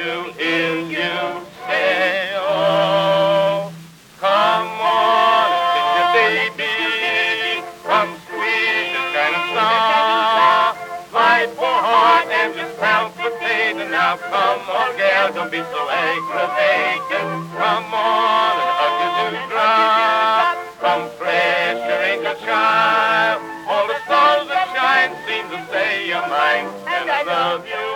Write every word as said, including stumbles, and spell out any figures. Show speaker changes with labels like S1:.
S1: to hear you say, oh, come on and kiss your baby, come sweet this kind of song. My poor heart and just palpitating. Now come on, gal, don't be so aggravating. Come on and hug your new drop. Come press your angel child. All the stars that shine seem to say you're mine, and I love you.